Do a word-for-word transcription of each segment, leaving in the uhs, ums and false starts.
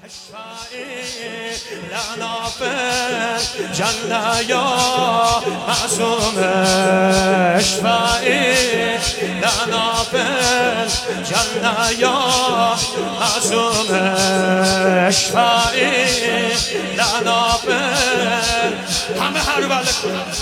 لنا بالجنة يا معصوم اشفعي لنا بالجنة يا معصوم اشفعي لنا بال همه هر بالك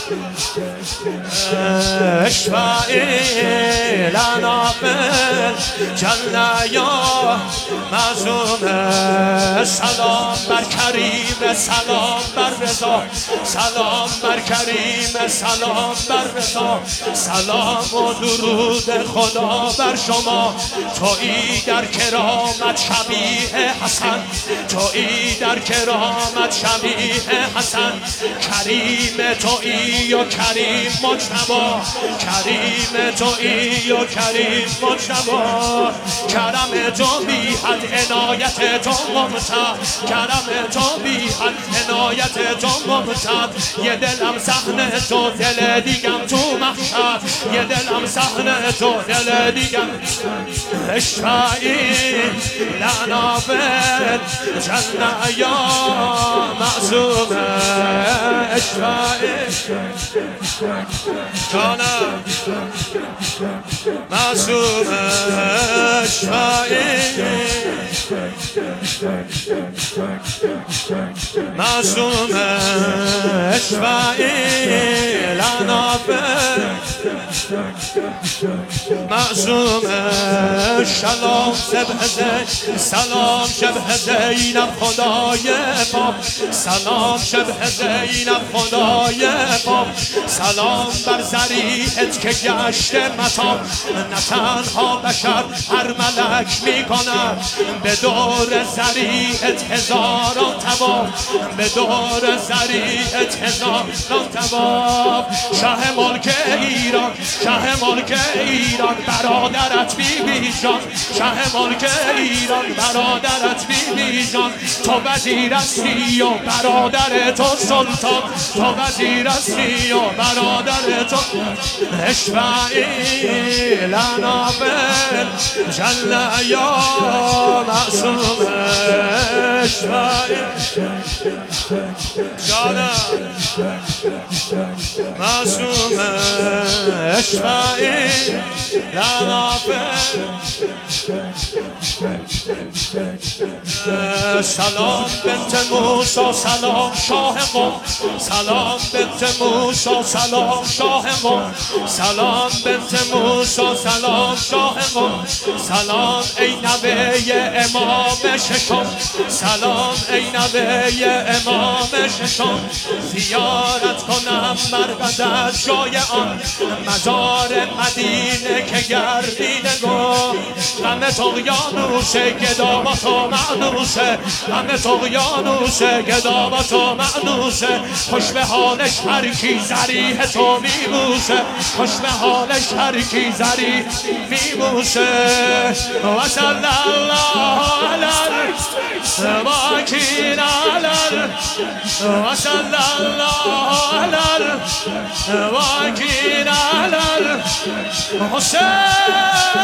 اشفعي لنا بالجنة يا معصوم سلام بر کریم سلام بر رضا سلام بر کریم سلام بر رضا سلام و درود خدا بر شما تویی در کرامت شبیه حسن تویی در کرامت شبیه حسن کریم تویی و کریم مجتبی کریم تویی و کریم مجتبی کرم تو بی حد عنایت تو ممتد کرم تو بی حد عنایت تو ممتد یه دلم صحنه تو دل دیگم تو محشر یه دلم صحنه تو دل دیگم اشفعی لنا بالجنة یا معصوم اشفعی جانم معصوم اشفعی معصوم اشفعی لنا معصوم سلام شبه زین سلام شبه زینب خدای پاک سلام شبه زینب خدای پاک سلام بر ذریعت که گشته مطاب نه تنها بشر هر ملک میکند به دور ذریعت هزاران تواف به دور ذریعت هزاران تواف شه ملک ایران شه ملک ایران برادرت بی بی جان شه ملک ایران برادرت بی بی جان تو وزیر هستی و برادر تو سلطان تو وزیر هستی و برادر تو اشفعی لنا بالجنة یا معصوم اشفعی جانم معصوم اشفعی لنا سلام بنت موسی سلام شاه قوم سلام بنت موسی سلام شاه قوم سلام بنت موسی سلام شاه قوم سلام ای نوه امام ششم سلام ای نوه امام ششم زیارت کنم مرقد از جای آن مزار مدینه که گردیده گم غم طغیانوس گدا با تو معنوسه غم طغیانوس گدا با تو معنوسه خوش به حالش هر کی ذریح تو میبوسه خوش به حالش هر کی ذریح میبوسه و صلی الله علی الواکین علی و صلی الله علی الواکین علی حسین